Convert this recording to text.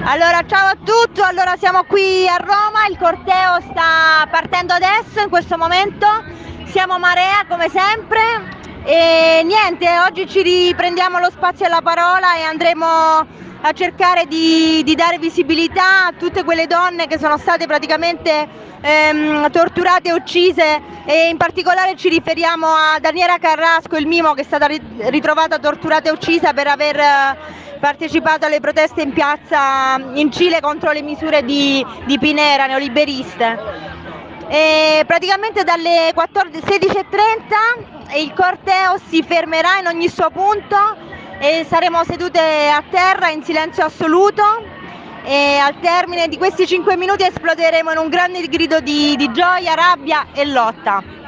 Allora, ciao a tutti, allora siamo qui a Roma, il corteo sta partendo adesso, in questo momento, siamo Marea come sempre e niente, oggi ci riprendiamo lo spazio e la parola e andremo a cercare di dare visibilità a tutte quelle donne che sono state praticamente torturate e uccise, e in particolare ci riferiamo a Daniela Carrasco, il mimo, che è stata ritrovata torturata e uccisa per aver partecipato alle proteste in piazza in Cile contro le misure di Pinera, neoliberiste. E praticamente dalle 16:30 il corteo si fermerà in ogni suo punto e saremo sedute a terra in silenzio assoluto, e al termine di questi 5 minuti esploderemo in un grande grido di gioia, rabbia e lotta.